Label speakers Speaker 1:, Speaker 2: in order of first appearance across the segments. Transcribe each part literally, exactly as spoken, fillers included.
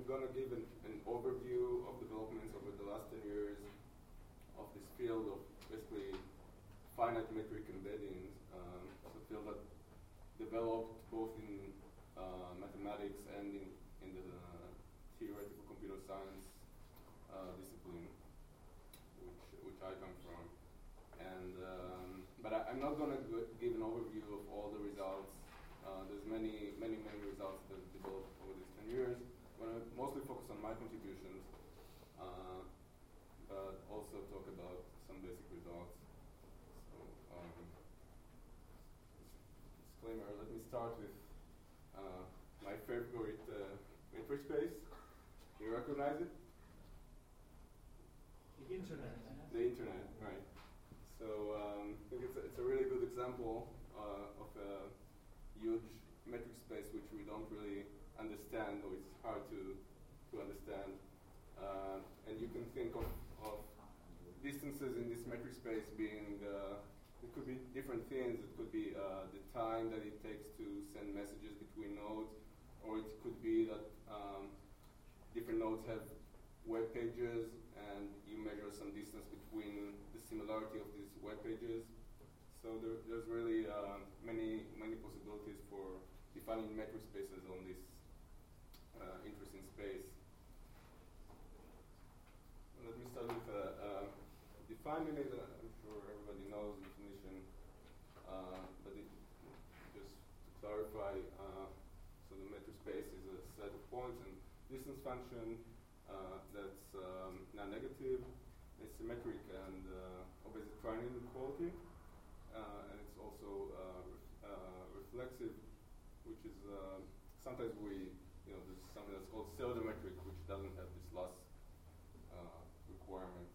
Speaker 1: going to give an, an overview of developments over the last ten years of this field of basically finite metric embeddings. Um, it's a field that developed both in uh, mathematics and in, in the uh, theoretical computer science uh, discipline, which, which I come from. And, um, but I, I'm not going to give an overview of all the results. Uh, there's many, many, many results that have developed over these ten years. I'm going to mostly focus on my contributions, uh, but also talk about some basic results. So, um, disclaimer, let me start with uh, my favorite uh, metric space. Do you recognize it?
Speaker 2: The internet.
Speaker 1: The internet, right. So um, I think it's a, it's a really good example uh, of a huge metric space which we don't really understand, or it's hard to to understand. Uh, and you can think of, of distances in this metric space being, uh, it could be different things. It could be uh, the time that it takes to send messages between nodes, or it could be that um, different nodes have web pages and you measure some distance between the similarity of these web pages. So there, there's really uh, many many possibilities for defining metric spaces on this uh, interesting space. Let me start with uh, uh, defining it. Uh, I'm sure everybody knows the definition, uh, but it, just to clarify, uh, so the metric space is a set of points and distance function uh, that's um, non-negative, it's symmetric and uh, obeys the trinomial equality. Uh, and it's also uh, ref, uh, reflexive, which is uh, sometimes we, you know, there's something that's called pseudometric, which doesn't have this last uh, requirement.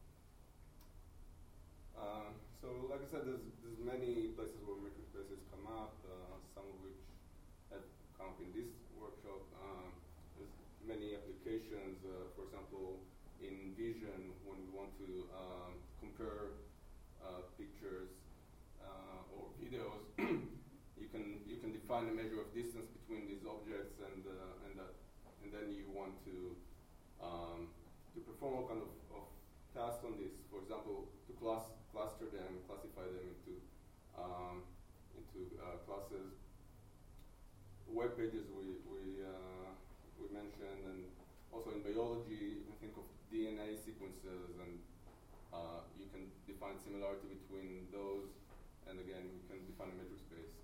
Speaker 1: Uh, so, like I said, there's, there's many places where metric spaces come up, uh, some of which have come up in this workshop. Uh, there's many applications, uh, for example, in vision, when we want to um, compare uh, pictures Uh, or videos, you can you can define a measure of distance between these objects, and uh, and that, and then you want to um, to perform all kind of, of tasks on this. For example, to class cluster them, classify them into um, into uh, classes. Web pages we we uh, we mentioned, and also in biology you can think of D N A sequences, and uh, you can define similarity between those. And again, we can define a metric space.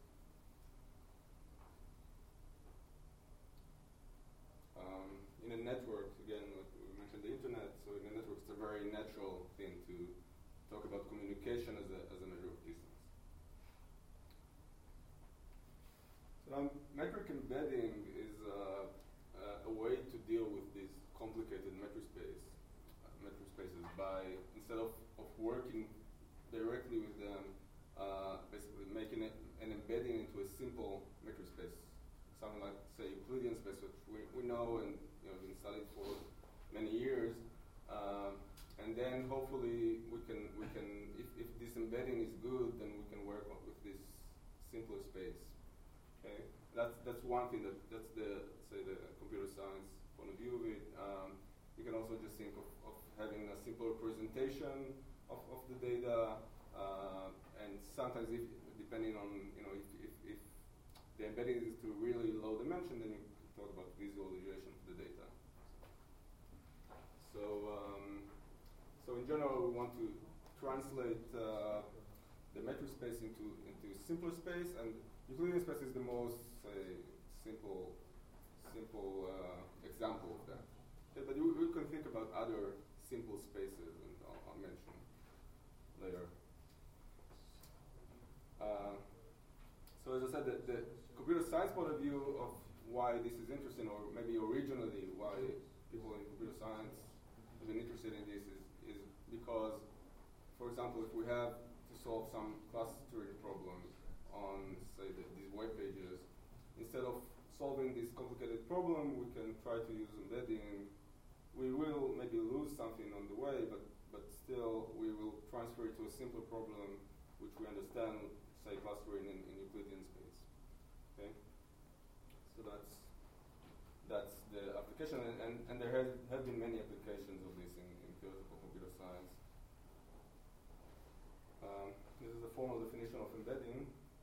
Speaker 1: Um, in a network, again, like we mentioned the internet, so in a network it's a very natural thing to talk about communication as a, as a measure of distance. So now, metric embedding is uh, uh, a way to deal with this complicated metric space, uh, metric spaces by, instead of, of working directly with them, Uh, basically making it an embedding into a simple metric space, something like, say, Euclidean space, which we, we know and you know been studied for many years. Um, and then hopefully we can we can if, if this embedding is good, then we can work on, with this simpler space. Okay, that's that's one thing. That that's the say the computer science point of view of it. Um, you can also just think of, of having a simpler presentation of, of the data. Uh, and sometimes, if depending on you know if, if, if the embedding is to really low dimension, then you can talk about visualization of the data. So um, so in general, we want to translate uh, the metric space into into simpler space, and Euclidean space is the most say simple simple uh, example of that. Okay, but we, we can think about other simple spaces, and I'll, I'll mention later. Uh, so as I said, the, the computer science point of view of why this is interesting, or maybe originally why people in computer science have been interested in this, is, is because, for example, if we have to solve some clustering problem on, say, the, these web pages, instead of solving this complicated problem, we can try to use embedding. We will maybe lose something on the way, but, but still we will transfer it to a simpler problem which we understand, say, clustering in, in Euclidean space. Okay? So that's that's the application, and, and, and there has, have been many applications of this in, in theoretical computer science. Um, this is the formal definition of embedding.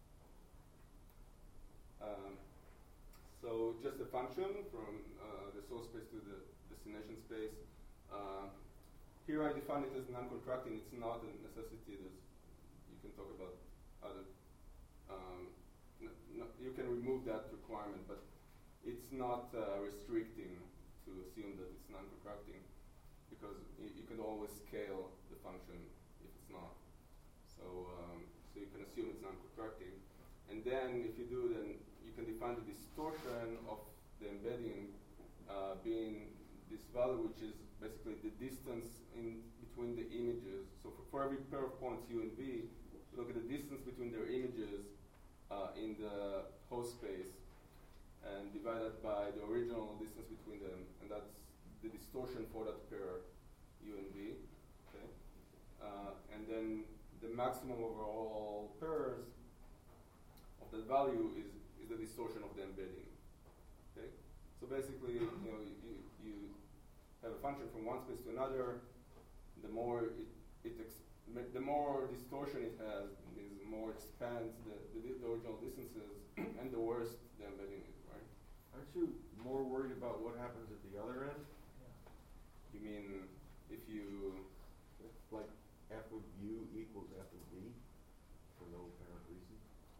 Speaker 1: Um, so just a function from uh, the source space to the destination space. Uh, here I define it as non-contracting. It's not a necessity. There's, you can talk about other. Um, n n you can remove that requirement, but it's not uh, restricting to assume that it's non-contracting, because y you can always scale the function if it's not. So, um, so you can assume it's non-contracting, and then if you do, then you can define the distortion of the embedding uh, being this value, which is basically the distance in between the images. So for, for every pair of points U and V, look at the distance between their images uh, in the host space, and divide that by the original distance between them, and that's the distortion for that pair U and V. Okay, uh, and then the maximum over all pairs of that value is is the distortion of the embedding. Okay, so basically, you know, you, you have a function from one space to another. The more it it ex the more distortion it has, the more it expands the, the the original distances, and the worse the embedding is.
Speaker 2: Aren't you more worried about what happens at the other end?
Speaker 1: You mean if you...
Speaker 2: Like f of u equals f of v, for no apparent reason?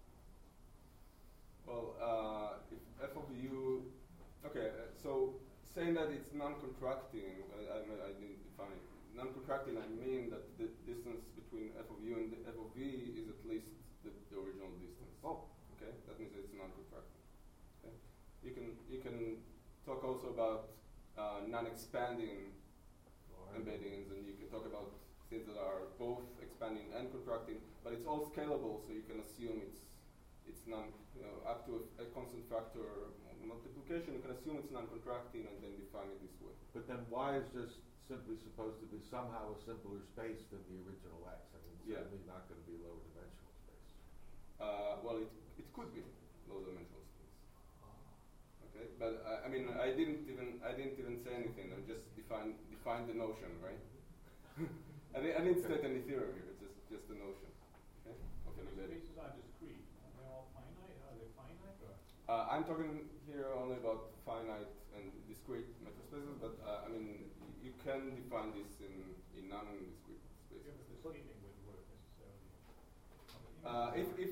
Speaker 1: Well, uh, if f of u... Okay, uh, so saying that it's non-contracting, I, I, I didn't define it. Non-contracting, I mean that the distance between f of u and the f of v is at least the, the original distance.
Speaker 2: Oh.
Speaker 1: Okay, that means it's non-contracting. Okay. You can you can talk also about uh, non-expanding oh, embeddings, and you can talk about things that are both expanding and contracting, but it's all scalable, so you can assume it's it's non you know up to a, a constant factor multiplication. You can assume it's non-contracting and then define it this way.
Speaker 2: But then why is this simply supposed to be somehow a simpler space than the original X? I mean, it's
Speaker 1: yeah.
Speaker 2: certainly not going to be lower dimensional space.
Speaker 1: Uh, well, it it could be low dimensional space. Okay, but I, I mean, I didn't even I didn't even say anything. I just defined defined the notion, right? I, di I didn't state any theorem here. It's just just the notion. Okay. Okay.
Speaker 3: These spaces are discrete. Are they all finite? Are they finite or?
Speaker 1: Uh, I'm talking here only about finite and discrete metrospaces, but uh, I mean, you can define this in in non-discrete spaces.
Speaker 3: Yeah, but the scaling wouldn't work necessarily.
Speaker 1: Uh, if if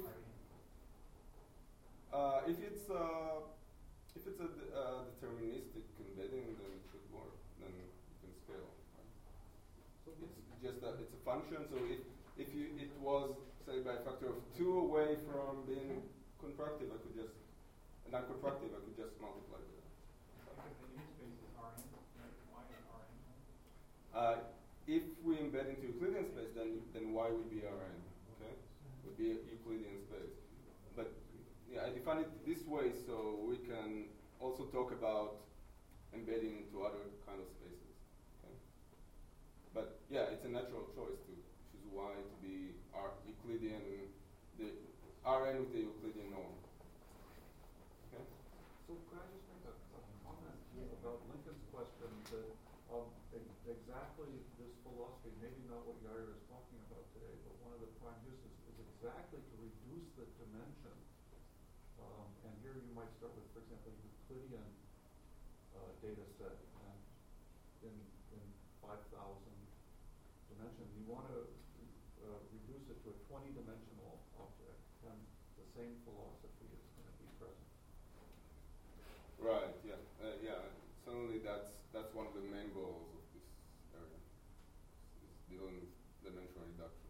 Speaker 1: uh, if it's uh, if it's a d uh, deterministic embedding, then it should work. Then you can scale. Right? So it's just that it's a function. So if if you it was say by a factor of two away from being contractive, I could just non-contractive. I could just multiply with that.
Speaker 3: Because the unit space is Rn, right? Y is Rn.
Speaker 1: Uh, if we embed into Euclidean space, then then Y would be Rn. Okay, would be a Euclidean space. But yeah, I define it this way so we can also talk about embedding into other kind of spaces. Okay? But yeah, it's a natural choice to choose Y to be R Euclidean, the Rn with the Euclidean norm. Okay.
Speaker 4: So could I just make a, a comment about Lincoln's question that um, e exactly this philosophy, maybe not what Yair is talking about today, but one of the prime uses is exactly to reduce the dimension. Um, and here you might start with, for example, Euclidean uh, data set, and in, in five thousand dimensions, you want to uh, reduce it to a twenty dimensional object, and the same philosophy is going to be present.
Speaker 1: Right. Yeah. Uh, yeah. Certainly, that's that's one of the main goals of this area. Is dealing with dimensional reduction.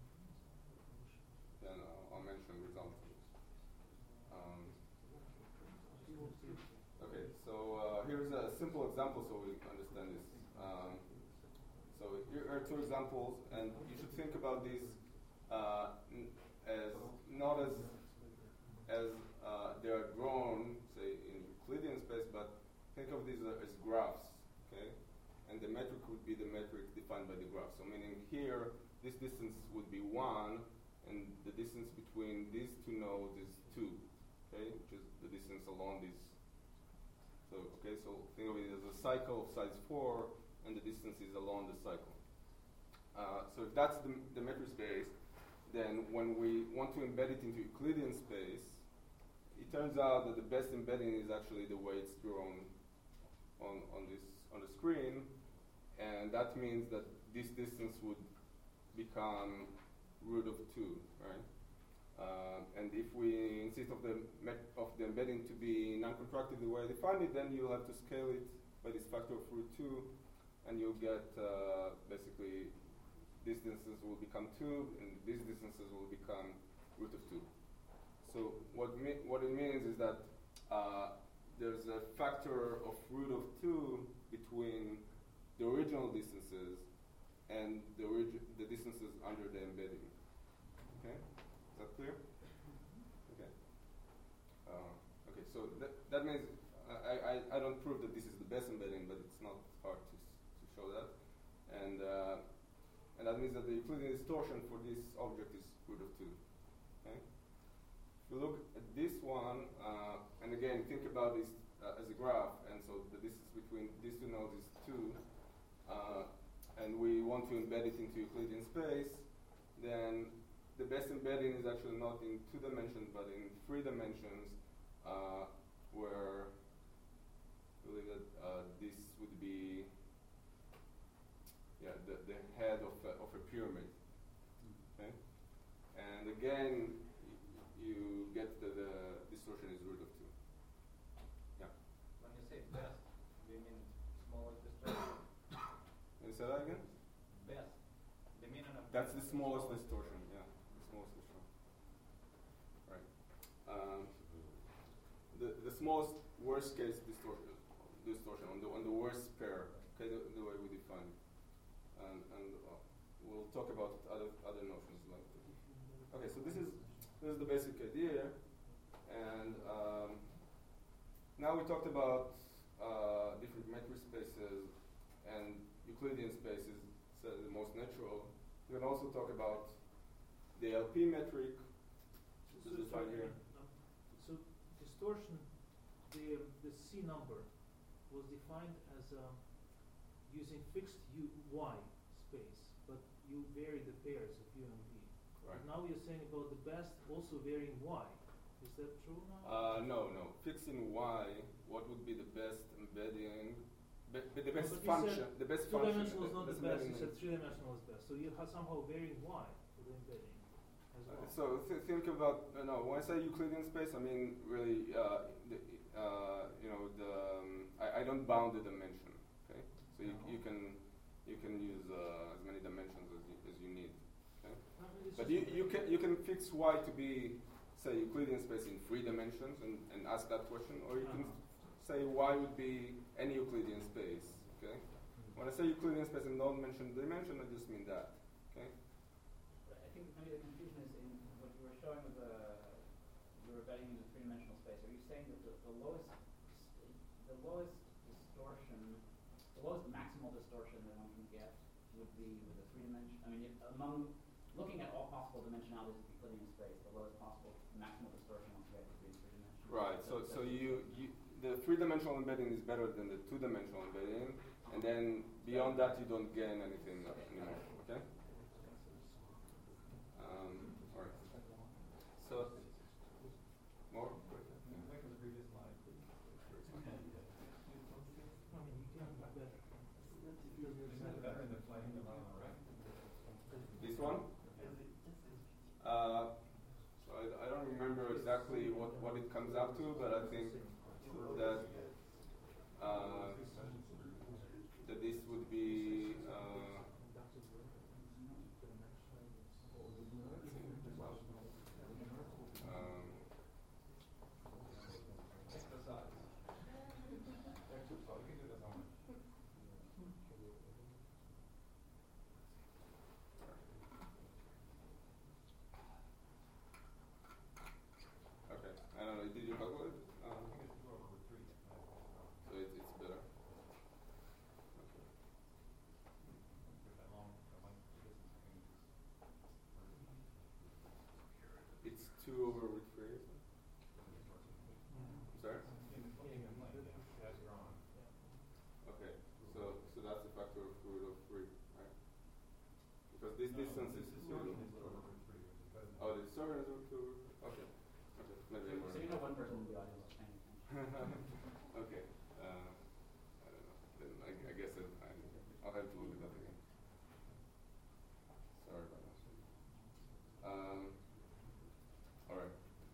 Speaker 1: Then I'll, I'll mention results. Um, okay. So uh, here's a simple example, so we understand this. Um, so here are two examples, and you should think about these uh, as not as as uh, they are drawn, say, in Euclidean space, but think of these uh, as graphs, okay? And the metric would be the metric defined by the graph. So meaning here, this distance would be one, and the distance between these two nodes is two, okay? Which is the distance along this So, okay, so think of it as a cycle of size four, and the distance is along the cycle. Uh, so if that's the, the metric space, then when we want to embed it into Euclidean space, it turns out that the best embedding is actually the way it's drawn on, on, this, on the screen, and that means that this distance would become root of two, right? Uh, and if we insist of the met of the embedding to be non-contractive the way I defined it, then you'll have to scale it by this factor of root two, and you'll get uh, basically distances will become two, and these distances will become root of two. So what me what it means is that uh, there's a factor of root of two between the original distances and the origi the distances under the embedding. Okay. Is that clear? Okay. Uh, okay, so that, that means I, I, I don't prove that this is the best embedding, but it's not hard to, to show that. And, uh, and that means that the Euclidean distortion for this object is root of two. Okay? If you look at this one, uh, and again, think about this uh, as a graph, and so the distance between these two nodes is two, uh, and we want to embed it into Euclidean space, then the best embedding is actually not in two dimensions, but in three dimensions, uh, where I believe that uh, this would be yeah, the, the head of a, of a pyramid. Okay? And again, you get the, the distortion is root of two. Yeah.
Speaker 5: When you say best, do you mean smallest distortion?
Speaker 1: Can you say that again?
Speaker 5: Best. The meaning of
Speaker 1: That's the smallest
Speaker 5: smallest.
Speaker 1: distortion, yeah. The smallest distortion. Right. Um, the, the smallest worst case distortion, distortion on the on the worst pair, okay, the, the way we define it. And, and uh, we'll talk about other other notions later. Okay, so this is this is the basic idea, and um, now we talked about uh, different metric spaces and Euclidean spaces, so the most natural. We can also talk about the L P metric, which is defined here.
Speaker 6: Um, so distortion, the the C number was defined as um, using fixed U Y space, but you vary the pairs of U and V.
Speaker 1: Right.
Speaker 6: But now you're saying about the best also varying Y. Is that true now?
Speaker 1: Uh, no, no. Fixing Y, what would be the best embedding? But, but the best
Speaker 6: but you
Speaker 1: function,
Speaker 6: said
Speaker 1: the best
Speaker 6: two
Speaker 1: function.
Speaker 6: dimensional is not the
Speaker 1: best
Speaker 6: best. You
Speaker 1: embedding
Speaker 6: said three dimensional is best. So you have somehow varying Y for the embedding as
Speaker 1: Uh,
Speaker 6: well.
Speaker 1: So th think about uh, no. When I say Euclidean space, I mean really, uh, the, uh, you know, the um, I, I don't bound the dimension. Okay, so you, you can you can use uh, as many dimensions as you, as you need. Okay,
Speaker 6: No, it's
Speaker 1: but
Speaker 6: just
Speaker 1: you you can you can fix Y to be say Euclidean space in three dimensions and, and ask that question, or you can
Speaker 6: Uh-huh.
Speaker 1: say Y would be any Euclidean space. Okay, when I say Euclidean space in non-mentioned dimension, I just mean that. Okay.
Speaker 5: I think maybe the confusion is in what you were showing with the you were embedding in the three-dimensional space. Are you saying that the, the lowest the lowest distortion, the lowest maximal distortion that one can get would be with a three-dimension? I mean, if, among looking at all possible dimensionalities of Euclidean space, the lowest possible maximal distortion one can get would be in three dimensions.
Speaker 1: Right. So so you, you the three-dimensional embedding is better than the two-dimensional embedding, and then beyond that you don't gain anything
Speaker 5: Okay.
Speaker 1: anymore. Okay. Um, all right. So more.
Speaker 3: Back to the previous slide, please.
Speaker 6: I mean, you can do better.
Speaker 3: Isn't it better than playing them on the right?
Speaker 1: This one. Uh, so I, I don't remember exactly what what it comes up to, but I think that uh, that this would be. Uh, um,
Speaker 3: Exercise. Exercise. We can do this on.
Speaker 1: okay. I don't know. Did you calculate? Uh, because this
Speaker 3: No,
Speaker 1: distance
Speaker 3: this
Speaker 1: is
Speaker 3: distortion
Speaker 1: zero.
Speaker 3: is over root three, which is better.
Speaker 1: Oh, the distortion is over two. Okay. Okay. Maybe
Speaker 5: So,
Speaker 1: I'm
Speaker 5: so
Speaker 1: wrong.
Speaker 5: you know one person in the audience is paying attention.
Speaker 1: Okay. Uh, I don't know. Then I, I guess it, I, I'll have to look it up again. Sorry about that. Um, all right.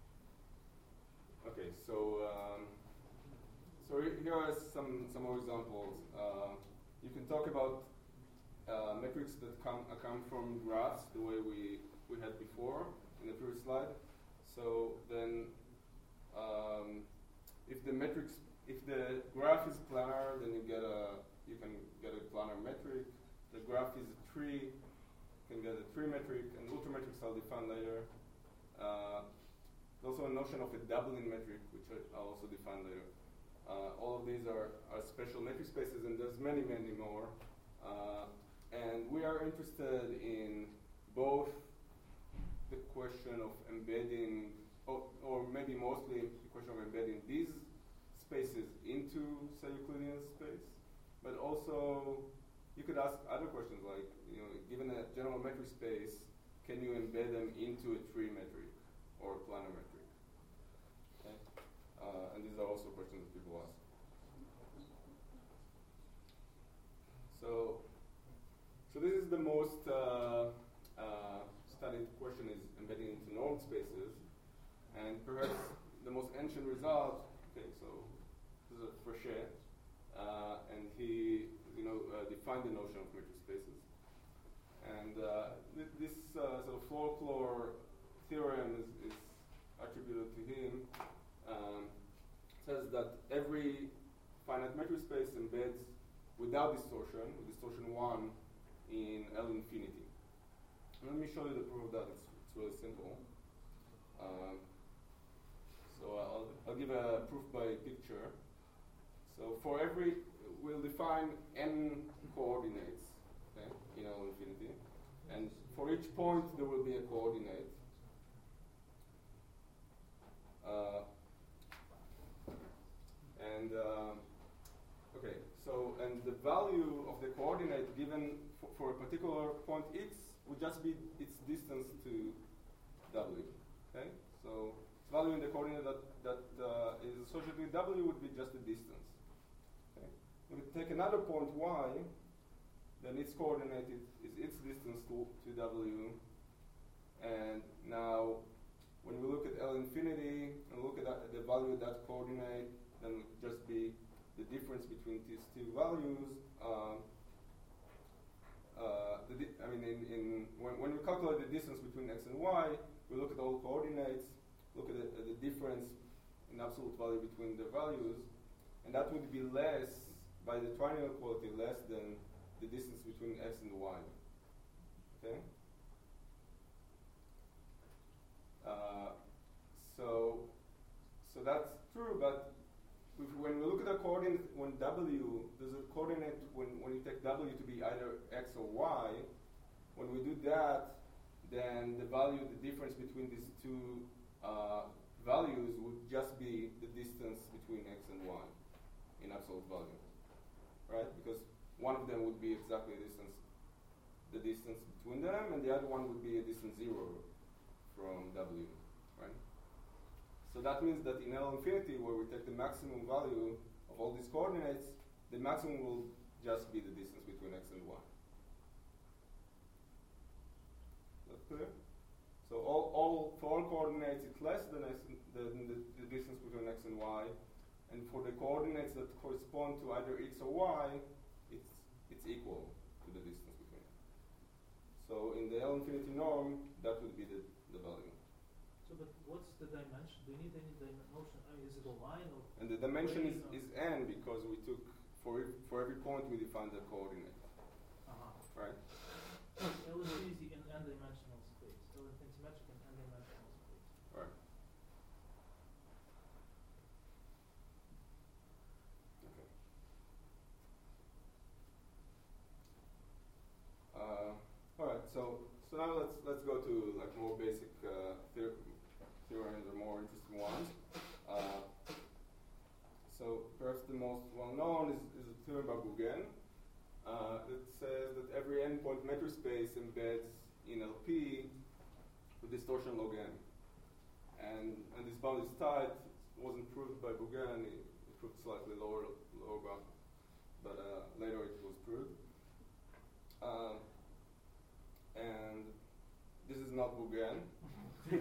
Speaker 1: Okay. So um, so he- here are some some more examples. Uh, you can talk about uh, metrics that come uh, come from graphs, the way we we had before in the previous slide. So then. Um, if the metrics, if the graph is planar, then you get a, you can get a planar metric. The graph is a tree, you can get a tree metric, and ultrametrics I'll define later. Uh, there's also a notion of a doubling metric, which I- I'll also define later. Uh, all of these are, are special metric spaces, and there's many, many more. Uh, and we are interested in both the question of embedding Or, or maybe mostly the question of embedding these spaces into, say, Euclidean space, but also you could ask other questions like, you know, given a general metric space, can you embed them into a tree metric or a planar metric? Okay, uh, and these are also questions that people ask. So, so this is the most uh, uh, studied question: is embedding into normed spaces. And perhaps the most ancient result, okay, so this is Fréchet, uh, and he, you know, uh, defined the notion of metric spaces. And uh, th- this uh, sort of folklore theorem is, is attributed to him. Um, says that every finite metric space embeds without distortion, with distortion one, in L infinity. And let me show you the proof of that. It's, it's really simple. Um, So I'll, I'll give a proof by picture. So for every, we'll define n coordinates, okay, in L infinity. And for each point, there will be a coordinate. Uh, and, uh, okay, so, and the value of the coordinate given for, for a particular point x would just be its distance to w, okay? So, value in the coordinate that, that uh, is associated with w would be just the distance. Okay? If we take another point y, then its coordinate is, is its distance to, to w. And now, when we look at L infinity and look at that, the value of that coordinate, then it would just be the difference between these two values. Um, uh, the di- I mean, in, in when, when we calculate the distance between x and y, we look at all coordinates. Look at the, at the difference in absolute value between the values, and that would be less, by the trinomial quality, less than the distance between x and y. Okay? Uh, so, so that's true, but if, when we look at a coordinate, when w, there's a coordinate, when, when you take w to be either x or y, when we do that, then the value, the difference between these two Uh, values would just be the distance between x and y in absolute value, right? Because one of them would be exactly the distance, the distance between them, and the other one would be a distance zero from w, right? So that means that in L infinity, where we take the maximum value of all these coordinates, the maximum will just be the distance between x and y. Is that clear? So all, all for all coordinates, it's less than, x, than the, the distance between x and y, and for the coordinates that correspond to either x or y, it's it's equal to the distance between them. So in the L infinity norm, that would be the, the value.
Speaker 6: So, but what's the dimension? Do you need any dimension? I mean, is it a line or?
Speaker 1: And the dimension is,
Speaker 6: plane or-
Speaker 1: is n because we took for ev- for every point we defined a coordinate,
Speaker 6: Uh-huh.
Speaker 1: right?
Speaker 6: L infinity in n-dimensional space. L infinity metric in n-dimensional space.
Speaker 1: Right. Okay. Uh, all right. So so now let's let's go to like more basic uh, theor- theorems or more interesting ones. Uh, so perhaps the most well known is, is the theorem by Bouguin. uh, that says that every endpoint metric space embeds in L P with distortion log n. And, and this bound is tight. It wasn't proved by Bougain. It, it proved slightly lower, lower bound. But uh, later it was proved. Uh, and this is not Bougain. Do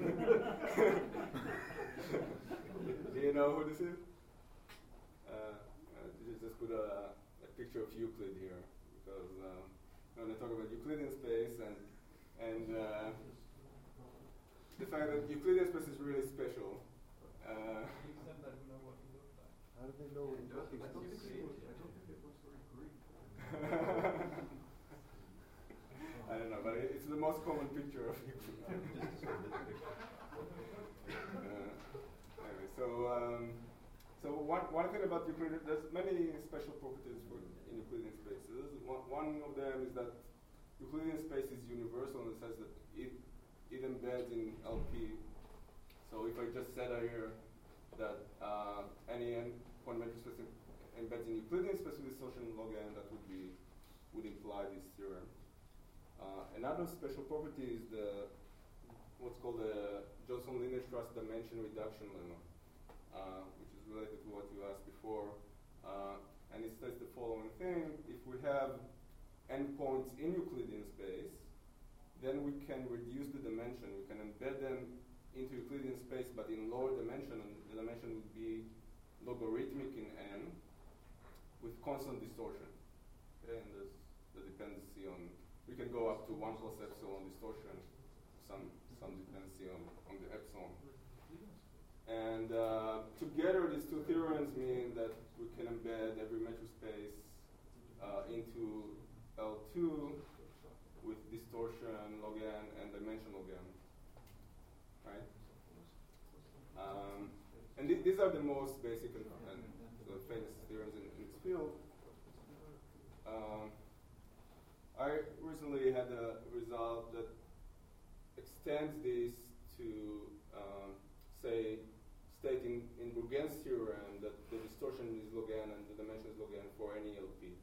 Speaker 1: you know who this is? Uh, uh, just put a, a picture of Euclid here, because um, when I talk about Euclidean space and and uh, the fact that Euclidean space is really special. Uh,
Speaker 5: Except that we know what he looks like.
Speaker 2: How do they know what
Speaker 4: I
Speaker 2: he's
Speaker 4: don't
Speaker 2: looking
Speaker 4: I don't
Speaker 2: for?
Speaker 4: think it looks, I don't think it looks very Greek.
Speaker 1: I don't know, but it, it's the most common picture of Euclid. uh, anyway, so um, so one one thing about Euclidean, there's many special properties for in Euclidean spaces. One, one of them is that Euclidean space is universal in the sense that it it embeds in L P. So if I just said here that uh, any endpoint metric space embeds in Euclidean space with distortion log n, that would be would imply this theorem. Uh, another special property is the what's called the Johnson-Lindenstrass dimension reduction lemma, uh, which is related to what you asked before. Uh, and it states the following thing: if we have endpoints in Euclidean space, then we can reduce the dimension. We can embed them into Euclidean space, but in lower dimension, and the dimension would be logarithmic in n with constant distortion. Okay, and there's the dependency on. We can go up to one plus epsilon distortion, some some dependency on, on the epsilon. And uh, together, these two theorems mean that we can embed every metric space uh, into L two with distortion log n and dimension log n, right? Um, and th these are the most basic and, and the famous theorems in, in this field. Um, I recently had a result that extends this to, um, say, stating in Bougain's theorem that the distortion is log n and the dimension is log n for any L P.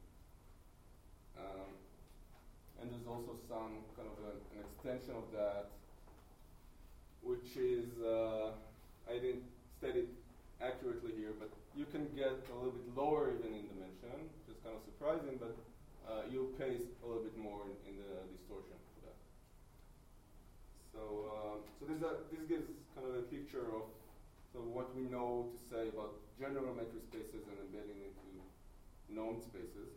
Speaker 1: Um, and there's also some kind of an, an extension of that, which is, uh, I didn't state it accurately here, but you can get a little bit lower even in dimension, which is kind of surprising, but uh, you'll pay a little bit more in, in the distortion for that. So, uh, so this, uh, this gives kind of a picture of so what we know to say about general metric spaces and embedding into known spaces.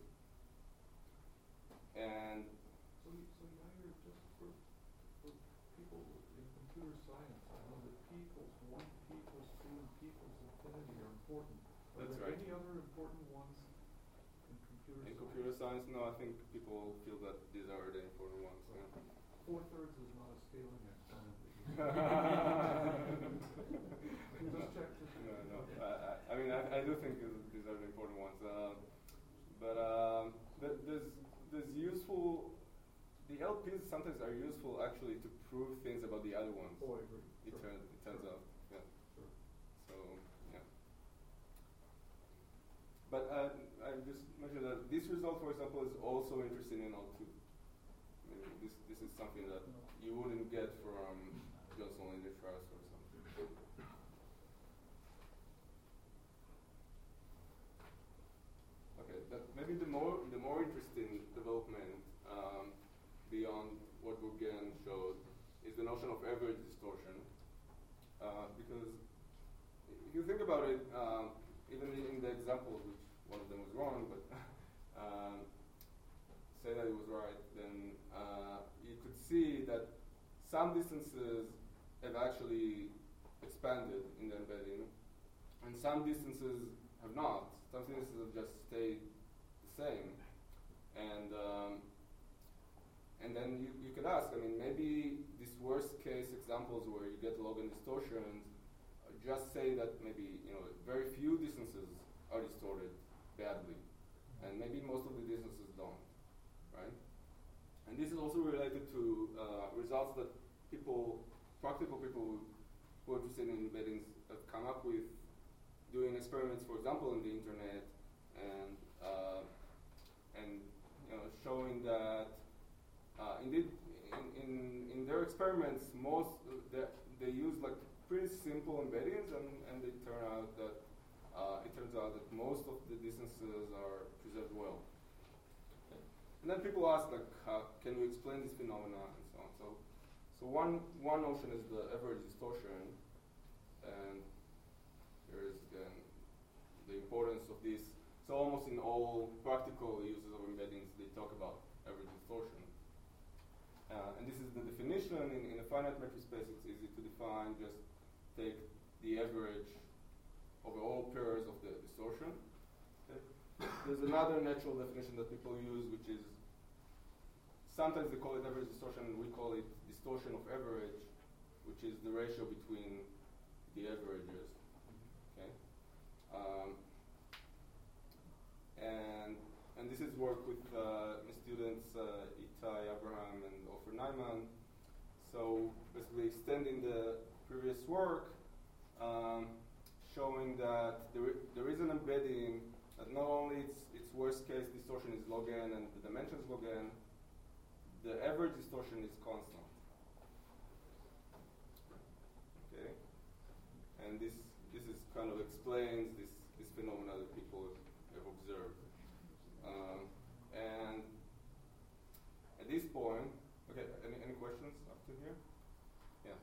Speaker 1: And
Speaker 4: So, you- so Yair, just for, for people in computer science, I know that P equals one, P equals two, and P equals infinity are important. Are
Speaker 1: That's
Speaker 4: there
Speaker 1: right.
Speaker 4: any other important ones in computer
Speaker 1: in
Speaker 4: science?
Speaker 1: computer science, no, I think people feel that these are the important ones. Yeah.
Speaker 4: Four thirds is not a scaling exponent. Just check.
Speaker 1: No, no. I, I, I mean, I, I do think these are the important ones. Uh, but um, th there's there's useful. The L Ps sometimes are useful actually to prove things about the other ones.
Speaker 4: Oh, I agree.
Speaker 1: It
Speaker 4: Sure.
Speaker 1: turns it turns
Speaker 4: Sure.
Speaker 1: out. Yeah.
Speaker 4: Sure.
Speaker 1: So yeah. But uh, I just mentioned that this result, for example, is also interesting in L two. I mean, this this is something that you wouldn't get from Johnson-Lindenstrass or something. Okay, but maybe the more the more interesting development um, beyond what Bougain showed is the notion of average distortion, uh, because if you think about it, um, even in the examples, which one of them was wrong, but um, say that it was right, then uh, you could see that some distances have actually expanded in the embedding, and some distances have not. Some distances have just stayed the same. And um, and then you, you could ask, I mean, maybe these worst case examples where you get log n distortions, uh, just say that maybe, you know, very few distances are distorted badly, and maybe most of the distances don't, right? And this is also related to uh, results that people, practical people who are interested in embeddings have come up with doing experiments, for example, in the internet, and uh, and you know, showing that uh, indeed in, in, in their experiments, most uh, they, they use like pretty simple embeddings, and, and they turn out that uh, it turns out that most of the distances are preserved well. Okay. And then people ask like, how can we explain this phenomena and so on. So, so one one notion is the average distortion, and here is again the importance of this. So almost in all practical uses of embeddings, they talk about average distortion. Uh, and this is the definition. In, in a finite metric space, it's easy to define. Just take the average over all pairs of the distortion. Okay. There's another natural definition that people use, which is, sometimes they call it average distortion, we call it distortion of average, which is the ratio between the averages. Okay. Um, and and this is work with uh, students uh, Itai Abraham and Ofer Naiman. So basically extending the previous work, um, showing that there, I- there is an embedding that not only its, its worst case distortion is log n and the dimension is log n, the average distortion is constant. Okay, and this this is kind of explains this this phenomena that people have observed. Um, and at this point, okay, any any questions up to here? Yeah.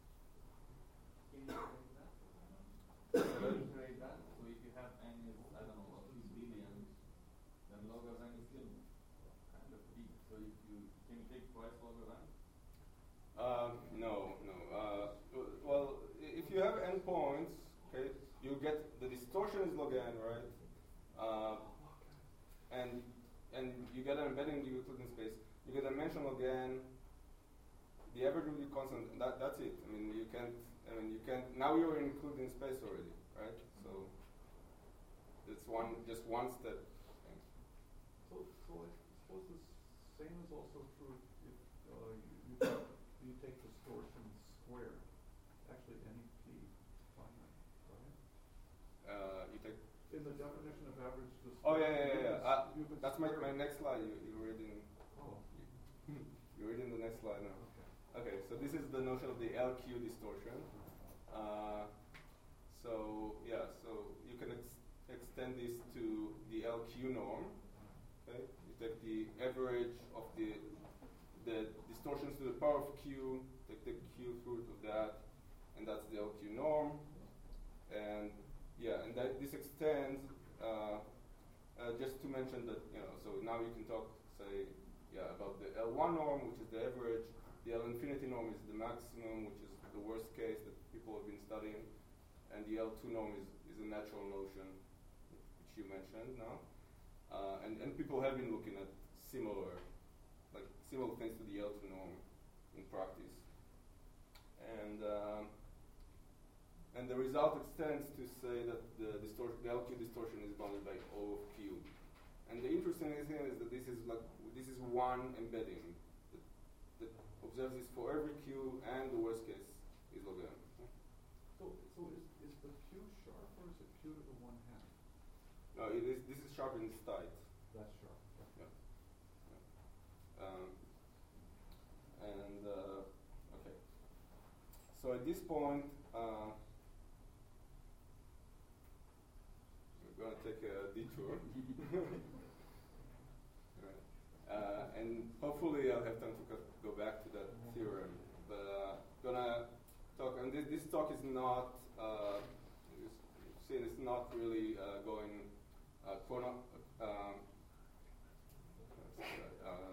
Speaker 5: Can you iterate that?
Speaker 1: Hello?
Speaker 7: Iterate that. So if you have n is, I don't know, a few billion, then log of n is still kind of big. So if you can you take twice log of n?
Speaker 1: Um, no, no. Uh, w- well, i- if you have n points, okay, you get the distortion is log n, right? Uh, and and you get an embedding in the Euclidean space. You get a dimension log n. The average will be constant. And that that's it. I mean, you can't. I mean, you can't. Now you're in Euclidean space already, right? So it's one just one step. thing.
Speaker 4: So, so I suppose the same is also true if uh, you, you, take, you take distortion squared. Actually, any p finite, right?
Speaker 1: Uh, you take.
Speaker 4: In the definition of average distortion.
Speaker 1: Oh yeah, yeah, yeah. yeah. Uh,
Speaker 4: you can
Speaker 1: that's my,
Speaker 4: square
Speaker 1: my
Speaker 4: it.
Speaker 1: next slide. You you're reading.
Speaker 4: Oh,
Speaker 1: You're reading the next slide now.
Speaker 4: okay.
Speaker 1: Okay, so this is the notion of the L Q distortion. Uh, so yeah, so you can ex- extend this to the L Q norm. Okay, you take the average of the the distortions to the power of Q, take the Q root of that, and that's the L Q norm. And yeah, and that this extends. Uh, uh, just to mention that, you know, so now you can talk, say, yeah, about the L one norm, which is the average. The L infinity norm is the maximum, which is the worst case that people have been studying. And the L two norm is, is a natural notion, which you mentioned now. Uh, and, and people have been looking at similar, like similar things to the L two norm in practice. And um, and the result extends to say that the, distor- the L Q distortion is bounded by O of Q. And the interesting thing is that this is like this is one embedding that, that observes this for every Q, and the worst case is log n.
Speaker 4: So, so is, is the q sharp or is it q to the one half?
Speaker 1: No, it is. This is sharp and it's tight.
Speaker 4: That's sharp.
Speaker 1: Yeah. Um, and uh, okay. So at this point, uh, we're going to take a detour. Right. Uh, and hopefully I'll have time to go, go back to that theorem. But uh, gonna talk, and this, this talk is not, uh, you've seen it's not really uh, going uh, chrono, um, uh,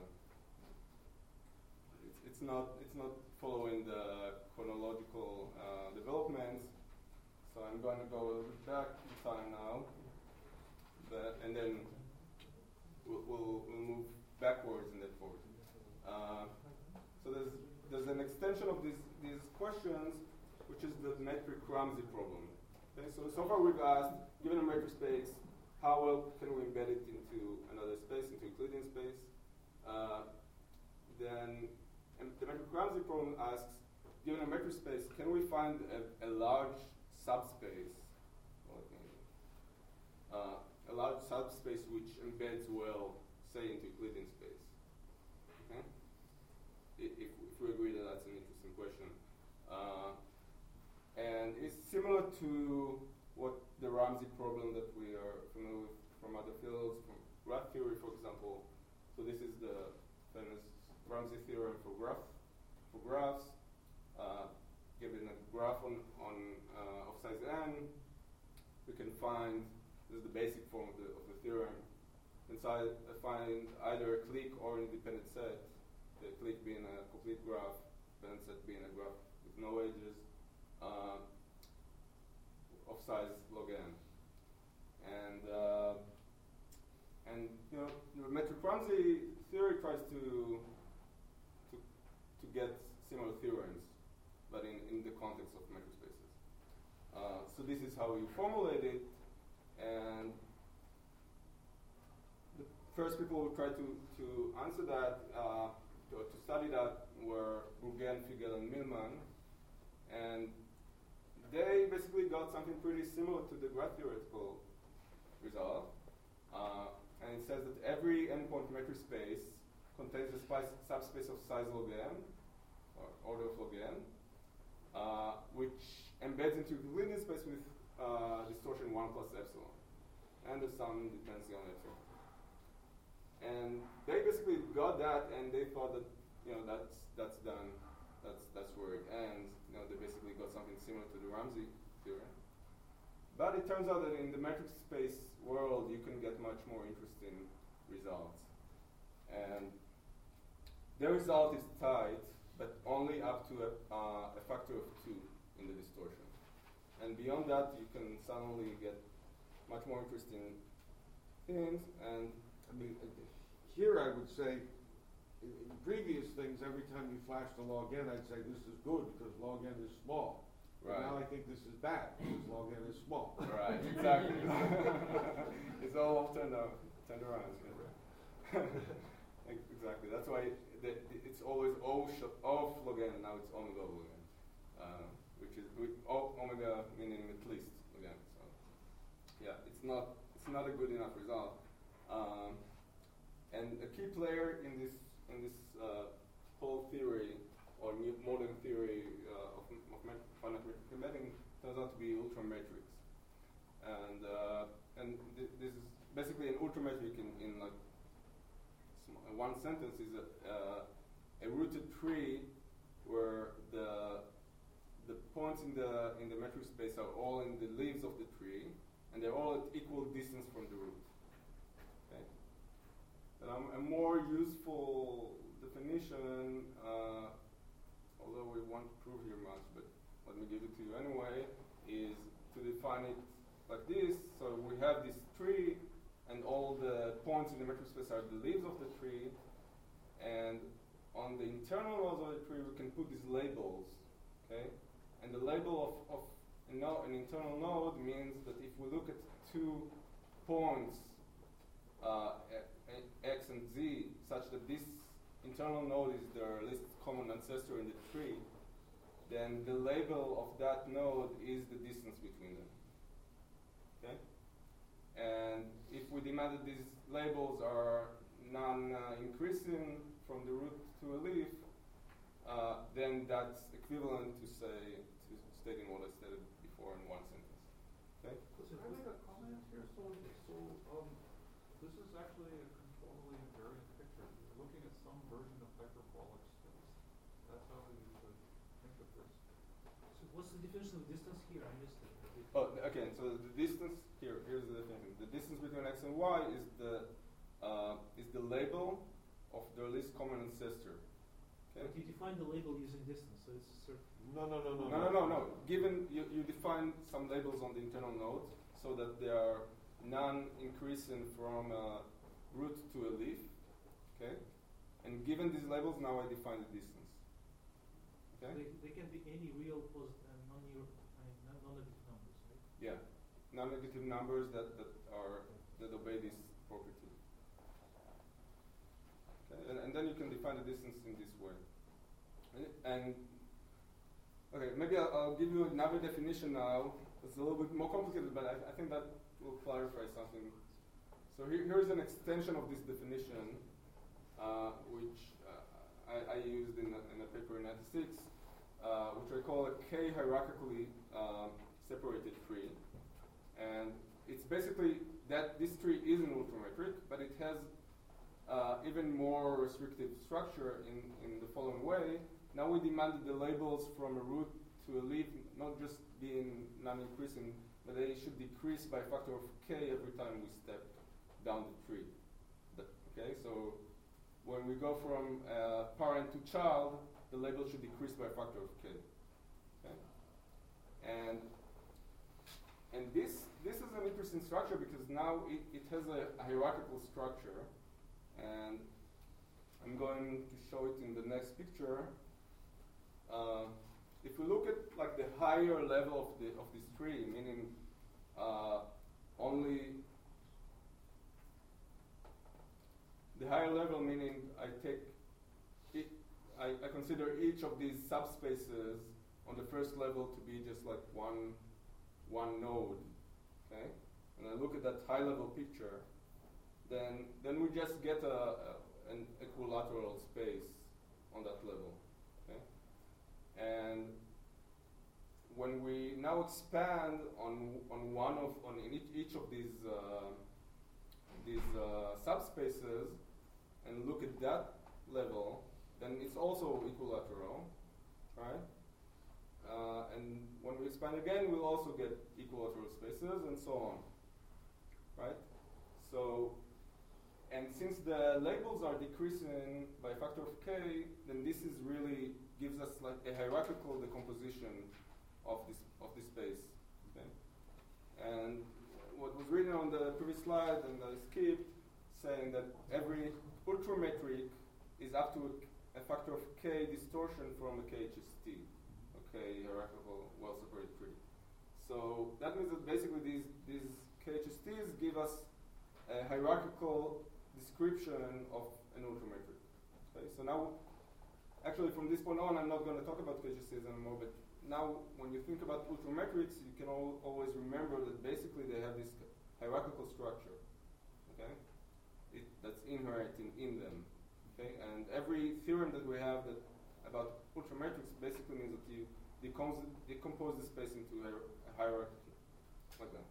Speaker 1: it's, it's not it's not following the chronological uh, developments. So I'm going to go a little bit back in time now. But, and then we'll, we'll, we'll move backwards and then forward. Uh, so there's there's an extension of these these questions, which is the metric Ramsey problem. Okay, so so far we've asked, given a metric space, how well can we embed it into another space, into Euclidean space? Uh, then and the metric Ramsey problem asks, given a metric space, can we find a, a large subspace? Uh, a large subspace which embeds well, say, into Euclidean space. Okay? I- If, if we agree that that's an interesting question. Uh, and it's similar to what the Ramsey problem that we are familiar with from other fields, from graph theory, for example. So this is the famous Ramsey theorem for graph, for graphs. Uh, given a graph on, on uh, of size n, we can find, this is the basic form of the, of the theorem, inside uh, find either a clique or an independent set, the clique being a complete graph, independent set being a graph with no edges, uh, of size log n. And, uh, and you know, the metric Ramsey theory tries to, to, to get similar theorems, but in, in the context of metric spaces. Uh, so this is how you formulate it, and the first people who tried to, to answer that, uh, to, to study that, were Bourgain, Figel, and Millman, and they basically got something pretty similar to the graph theoretical result, uh, and it says that every endpoint metric space contains a spice, subspace of size log n, or order of log n, Uh, which embeds into Euclidean space with uh, distortion one plus epsilon, and the sum depends on epsilon. And they basically got that, and they thought that you know that's that's done, that's that's where it ends. You know, they basically got something similar to the Ramsey theorem. But it turns out that in the metric space world, you can get much more interesting results, and the result is tight, but only up to a, uh, a factor of two in the distortion. And beyond that, you can suddenly get much more interesting things. And
Speaker 2: I mean, uh, here I would say, in, in previous things, every time you flash the log n, I'd say this is good because log n is small.
Speaker 1: right.
Speaker 2: But now I think this is bad because log n is small.
Speaker 1: Right, exactly. It's all turned out, turned around. Yeah. Exactly. That's why the, the, it's always O of log n, and now it's omega of log n, uh, which is with o, omega meaning at least log n. So yeah, it's not it's not a good enough result. Um, and a key player in this in this uh, whole theory or new modern theory uh, of, of finite metric embedding turns out to be ultrametrics, and uh, and th this is basically an ultrametric in, in like one sentence is a, uh, a rooted tree where the the points in the in the metric space are all in the leaves of the tree, and they're all at equal distance from the root. Okay. And um, a more useful definition, uh, although we won't prove here much, but let me give it to you anyway, is to define it like this. So we have this tree, and all the points in the metric space are the leaves of the tree, and on the internal nodes of the tree we can put these labels, okay? And the label of, of a no, an internal node means that if we look at two points, uh, x and z, such that this internal node is their least common ancestor in the tree, then the label of that node is the distance between them, okay? And if we demand that these labels are non-increasing uh, from the root to a leaf, uh, then that's equivalent to say to stating what I stated before in one sentence. Okay.
Speaker 4: Can I make a comment here? So, so um, this is actually a controlly invariant picture. You're looking at some version of hyperbolic space. That's how we would think of this.
Speaker 6: So what's the definition of distance here? I missed it.
Speaker 1: Oh, okay. So the distance here, here's the definition. The distance between x and y is the uh, is the label of their least common ancestor. Okay.
Speaker 6: But you define the label using distance, so it's a certain.
Speaker 2: No, no, no, no,
Speaker 1: No, no, no, no. Given you, you define some labels on the internal nodes so that they are non-increasing from a root to a leaf. Okay. And given these labels, now I define the distance. Okay.
Speaker 6: They, they can be any real positive and non-negative numbers, right?
Speaker 1: Yeah, non-negative numbers that, that are that obey this property. Okay, and, and then you can define the distance in this way. And, and okay, maybe I'll, I'll give you another definition now. It's a little bit more complicated, but I, I think that will clarify something. So here, here's an extension of this definition, uh, which uh, I, I used in a, in a paper in ninety-six, uh, which I call a K hierarchically um, separated tree. And it's basically that this tree is an ultrametric, but it has uh, even more restrictive structure in, in the following way. Now we demanded the labels from a root to a leaf not just being non-increasing, but they should decrease by a factor of k every time we step down the tree. The, okay, so when we go from uh, parent to child, the label should decrease by a factor of k. Okay? And and this this is an interesting structure because now it, it has a hierarchical structure, and I'm going to show it in the next picture. Uh, if we look at like the higher level of the of this tree, meaning uh, only the higher level, meaning I take it, I, I consider each of these subspaces on the first level to be just like one one node, okay? And I look at that high level picture, then then we just get a, a an equilateral space on that level, okay? And when we now expand on on one of on each, each of these uh, these uh, subspaces and look at that level, then it's also equilateral, right? Uh, and when we expand again, we'll also get equilateral spaces and so on, right? So, and since the labels are decreasing by a factor of k, then this is really gives us like a hierarchical decomposition of this of this space, okay? And what was written on the previous slide, and I skipped, saying that every ultrametric is up to a, a factor of k distortion from a K H S T. Okay, hierarchical, well-separated tree. So that means that basically these these K H S Ts give us a hierarchical description of an ultrametric. Okay, so now, actually from this point on, I'm not going to talk about K H S Ts anymore, but now when you think about ultrametrics, you can al always remember that basically they have this hierarchical structure, okay, it, that's inherent in, in them. Okay, and every theorem that we have that about ultrametrics basically means that you decompose, decompose the space into a hierarchy, like that.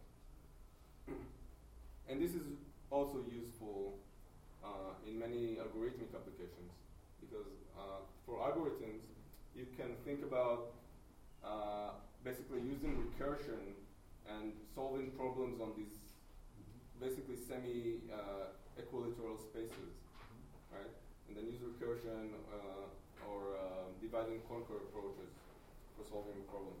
Speaker 1: And this is also useful uh, in many algorithmic applications, because uh, for algorithms, you can think about uh, basically using recursion and solving problems on these basically semi-equilateral uh, spaces, right? And then use recursion uh, or uh, divide and conquer approaches for solving a problem.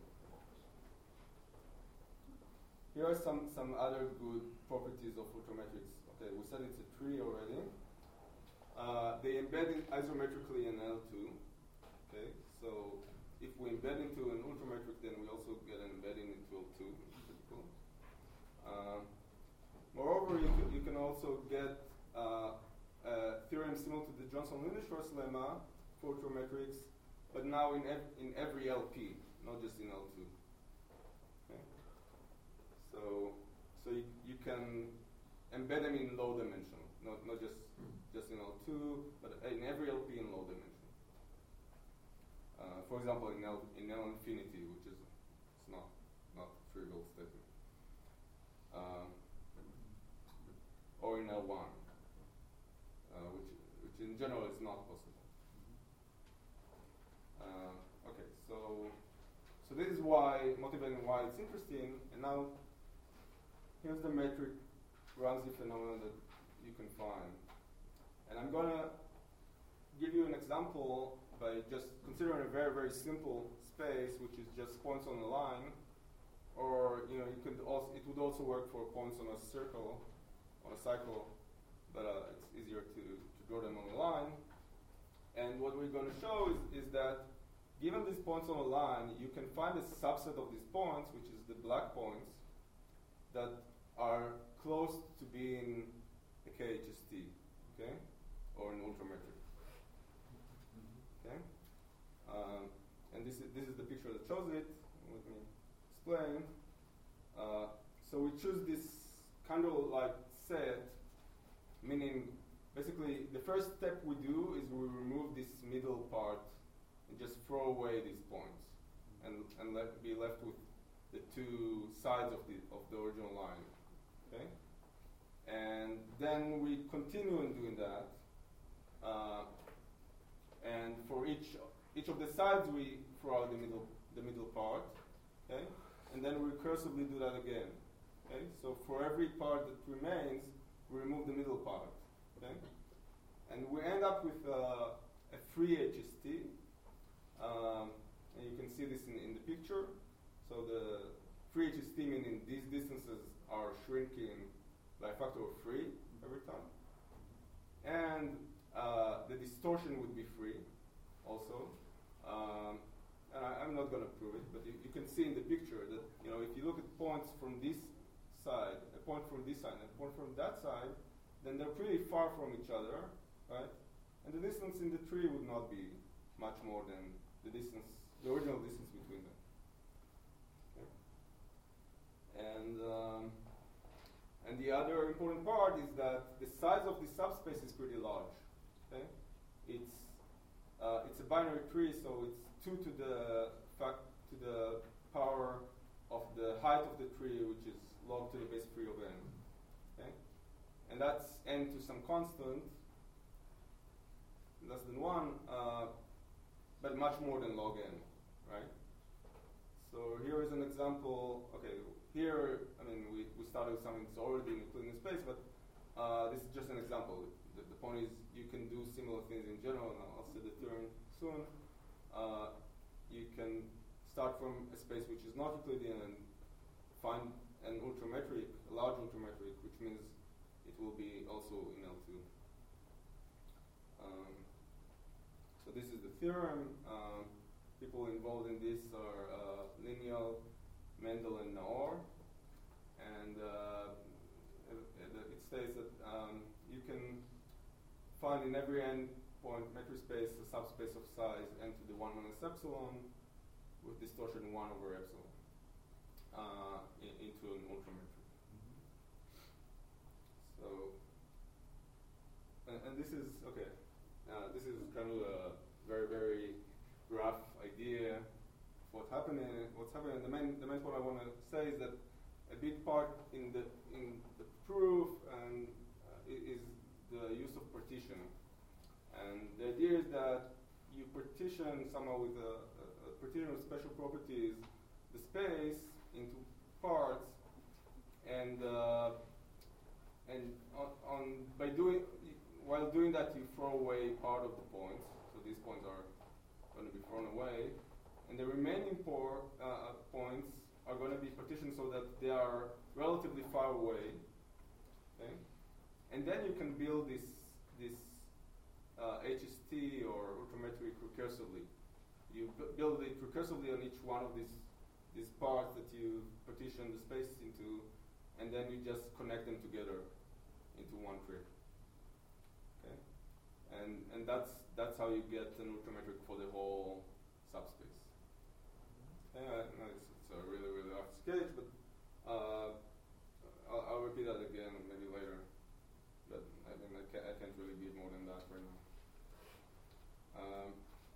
Speaker 1: Here are some, some other good properties of ultrametrics. Okay, we said it's a tree already. Uh, they embed it isometrically in L two. Okay, so if we embed into an ultrametric, then we also get an embedding into L two, which is pretty cool. Um, moreover, you can, you can also get uh, a theorem similar to the Johnson-Linischwartz lemma for ultrametrics, but now in, ev in every L P, not just in L two. Okay? So, so you, you can embed them in low dimension, not, not just, just in L two, but in every L P in low dimension. Uh, for example, in L, in L infinity, which is it's not, not a trivial statement. Um, or in L one, uh, which, which in general is not possible. Uh, okay, so so this is why, motivating why it's interesting, and now here's the metric Ramsey phenomenon that you can find. And I'm gonna give you an example by just considering a very, very simple space, which is just points on a line, or you know, you could also, it would also work for points on a circle, on a cycle, but uh, it's easier to, to draw them on a line. And what we're going to show is, is that given these points on a line, you can find a subset of these points, which is the black points, that are close to being a K H S T, okay, or an ultrametric. Okay, um, and this is this is the picture that shows it. Let me explain. Uh, so we choose this kind of like set, meaning basically the first step we do is we remove this middle part and just throw away these points, and and let be left with the two sides of the of the original line. Okay, and then we continue in doing that, uh, and for each each of the sides we throw out the middle the middle part. Okay, and then we recursively do that again. Okay, so for every part that remains, we remove the middle part. Okay, and we end up with uh, a free H S T, um, and you can see this in, in the picture. So the free H S T meaning these distances are shrinking by a factor of three every time, and uh, the distortion would be free also. Um, and I, I'm not going to prove it, but you, you can see in the picture that, you know, if you look at points from this side, a point from this side, and a point from that side, then they're pretty far from each other, right? And the distance in the tree would not be much more than the distance, the original distance between them. Okay? And um, and the other important part is that the size of the subspace is pretty large. Okay, it's uh, it's a binary tree, so it's two to the fact to the power of the height of the tree, which is log to the base three of n. Okay, and that's n to some constant, less than one, uh, but much more than log n, right? So here is an example. Okay, here, I mean, we, we started with something that's already in Euclidean space, but uh, this is just an example. The, the point is you can do similar things in general, and I'll say the theorem soon. Uh, you can start from a space which is not Euclidean and find an ultrametric, a large ultrametric, which means it will be also in L two. Um, so this is the theorem. Um, people involved in this are uh, Linial, Mendel, and Naor. And uh, it, it states that um, you can find in every n-point metric space a subspace of size n to the one minus epsilon with distortion one over epsilon uh, in, into an ultrametric. Mm-hmm. So, and, and this is, okay, uh, this is kind of a very, very rough idea of what's happening. What's happening. The main, the main point I want to say is that a big part in the in the proof and uh, is the use of partition. And the idea is that you partition somehow with a, a, a partition of special properties the space into parts, and uh, and on, on by doing while doing that you throw away part of the points. So these points are going to be thrown away, and the remaining por, uh, points are going to be partitioned so that they are relatively far away. Okay, and then you can build this this uh, H S T or ultrametric recursively. You b build it recursively on each one of these these parts that you partition the space into, and then you just connect them together into one tree. Okay, and and that's that's how you get an ultrametric for the whole subspace. Uh, no, it's, it's a really really rough sketch, but uh, I'll, I'll repeat that again maybe later. But I mean, I can't, I can't really give more than that right now. Um,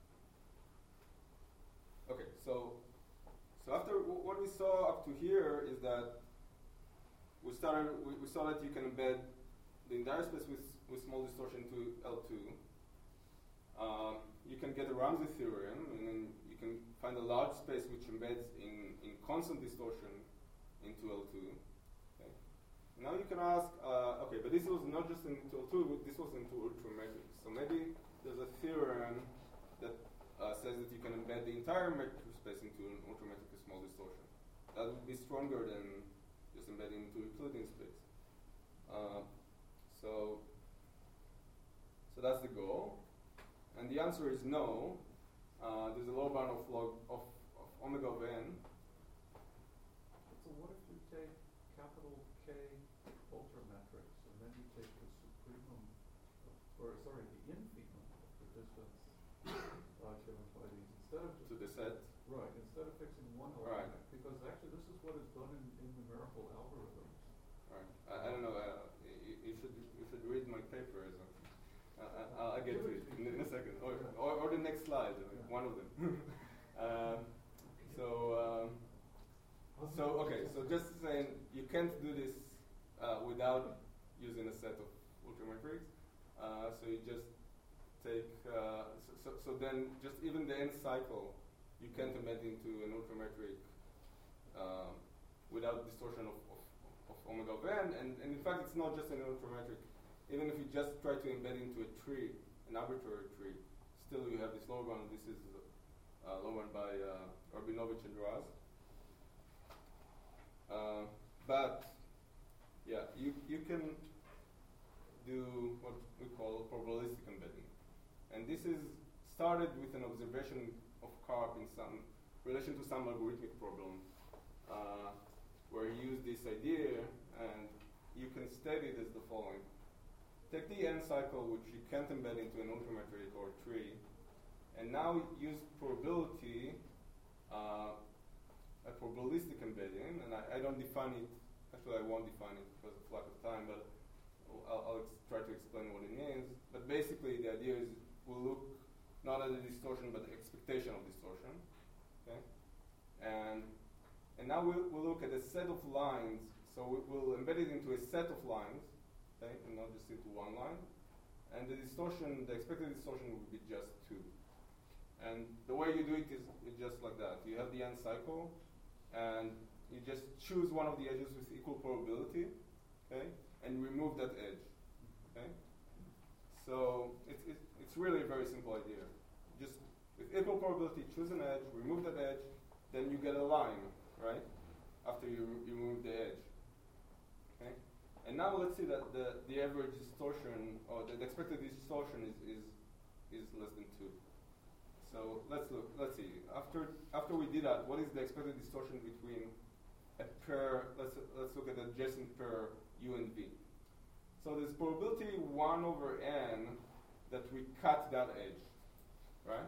Speaker 1: okay, so so after w what we saw up to here is that we started we, we saw that you can embed the entire space with with small distortion to L two. Um, you can get a Ramsey theorem, and then you can find a large space which embeds in in constant distortion into L two. Now you can ask, uh, okay, but this was not just into L two, this was into ultrametric. So maybe there's a theorem that uh, says that you can embed the entire metric space into an ultrametric with small distortion. That would be stronger than just embedding into Euclidean space. Uh, so, so that's the goal. And the answer is no. Uh, there's a lower bound of log of, of omega of n.
Speaker 4: So what if you take capital K ultrametrics, and then you take the supremum, of, or sorry, the infimum of the distance uh, given by these, instead of just
Speaker 1: to the set.
Speaker 4: Right, instead of fixing one
Speaker 1: right.
Speaker 4: element, because actually this is what is done in, in numerical algorithms.
Speaker 1: Right. I, I don't know. Uh, you, you should you should read my papers. Uh, get to it in, in a second, or, or, or the next slide, one of them. um, so, um, so okay, so just saying you can't do this uh, without using a set of ultrametrics. Uh, so you just take, uh, so, so, so then just even the end cycle, you can't embed into an ultrametric um, without distortion of, of, of omega of n. And, and in fact, it's not just an ultrametric. Even if you just try to embed into a tree, an arbitrary tree, still you have this logron. This is uh, logron by uh, Rabinovich and Raz. Uh, but yeah, you you can do what we call probabilistic embedding, and this is started with an observation of Karp in some relation to some algorithmic problem, uh, where he used this idea, and you can state it as the following. Take the n cycle, which you can't embed into an ultrametric or tree, and now use probability, uh, a probabilistic embedding, and I, I don't define it, actually I won't define it because of lack of time, but I'll, I'll ex- try to explain what it means. But basically the idea is we'll look not at the distortion, but the expectation of distortion, okay? And, and now we'll, we'll look at a set of lines, so we, we'll embed it into a set of lines, okay, and not just into one line. And the distortion, the expected distortion would be just two. And the way you do it is, is just like that. You have the n cycle, and you just choose one of the edges with equal probability, okay, and remove that edge, okay? So it's, it's, it's really a very simple idea. Just with equal probability, choose an edge, remove that edge, then you get a line, right, after you, you remove the edge, okay? And now let's see that the, the average distortion, or the, the expected distortion is, is, is less than two. So let's look, let's see. After, after we did that, what is the expected distortion between a pair, let's, let's look at the adjacent pair U and V. So there's probability one over n that we cut that edge, right?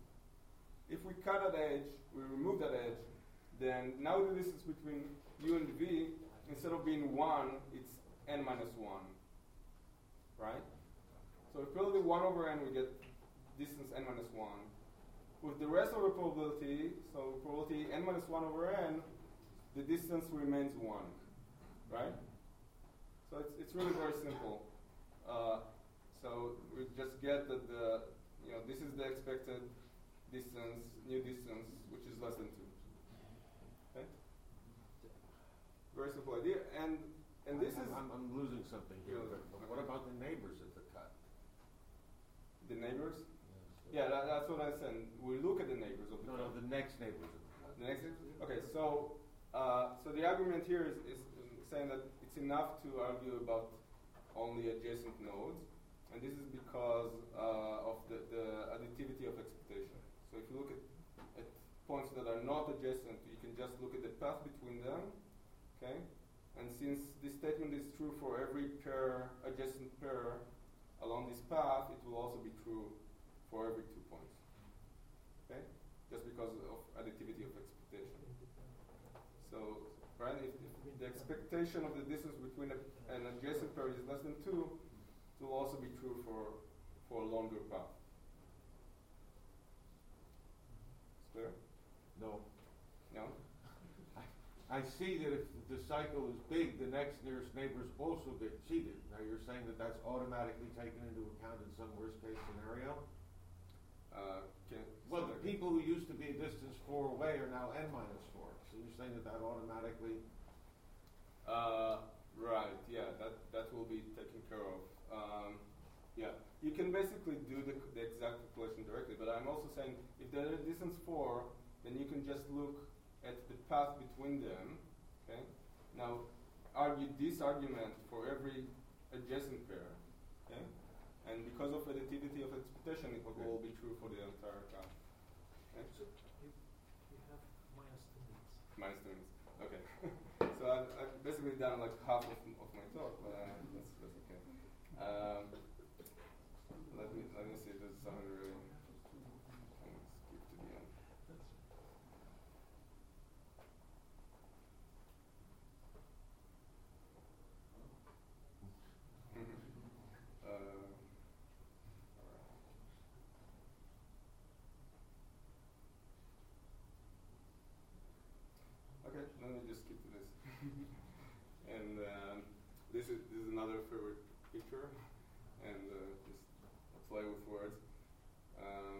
Speaker 1: If we cut that edge, we remove that edge, then now the distance between U and V, instead of being one, it's n minus one, right? So if probability one over n, we get distance n minus one. With the rest of the probability, so probability n minus one over n, the distance remains one, right? So it's it's really very simple. Uh, so we just get that the, you know, this is the expected distance, new distance, which is less than two. Okay? Very simple idea, and and this
Speaker 2: I'm,
Speaker 1: is
Speaker 2: I'm, I'm losing something here.
Speaker 1: Yeah,
Speaker 2: But, but what about the neighbors at the cut?
Speaker 1: the neighbors. Yeah, that, that's what I said. We look at the neighbors of the
Speaker 2: No, no,
Speaker 1: cut.
Speaker 2: the next neighbors at the cut.
Speaker 1: The next, okay, so uh, so the argument here is, is saying that it's enough to argue about only adjacent nodes, and this is because uh, of the, the additivity of expectation. So if you look at, at points that are not adjacent, you can just look at the path between them, okay? And since this statement is true for every pair, adjacent pair along this path, it will also be true for every two points, okay? Just because of additivity of expectation. So, right, if, if the expectation of the distance between a, an adjacent pair is less than two, it will also be true for, for a longer path. Is clear?
Speaker 2: No.
Speaker 1: No?
Speaker 2: I see that if the cycle is big, the next nearest neighbors also get cheated. Now you're saying that that's automatically taken into account in some worst case scenario?
Speaker 1: Uh, can,
Speaker 2: Well, the people who used to be a distance four away are now n minus four. So you're saying that that automatically...
Speaker 1: Uh, right, yeah, that, that will be taken care of. Um, yeah, you can basically do the, the exact calculation directly, but I'm also saying if there is distance four, then you can just look at the path between them, okay? Now, argue this argument for every adjacent pair, okay? And because of additivity of expectation, it will
Speaker 2: Okay.
Speaker 1: all be true for the entire path. Okay?
Speaker 6: So you, you have minus two minutes.
Speaker 1: Minus two minutes. Okay. So I've, I've basically done like half of, of my talk, but uh, that's, that's okay. Um, let me let me see if there's something really. I'm gonna skip to the end. uh, alright. and uh, just play with words. Um,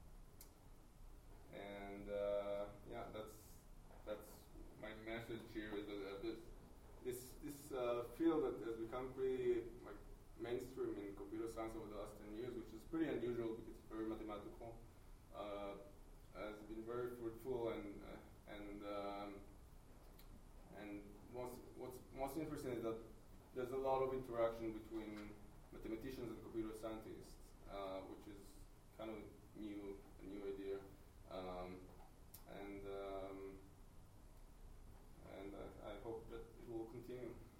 Speaker 1: and uh, yeah, that's that's my message here is that uh, this this this uh, field that has become pretty like mainstream in computer science over the last ten years, which is pretty unusual because it's very mathematical, uh, has been very fruitful and uh, and um, and what's what's most interesting is that there's a lot of interaction between mathematicians and computer scientists, uh, which is kind of new, a new idea, um, and um, and uh, I hope that it will continue.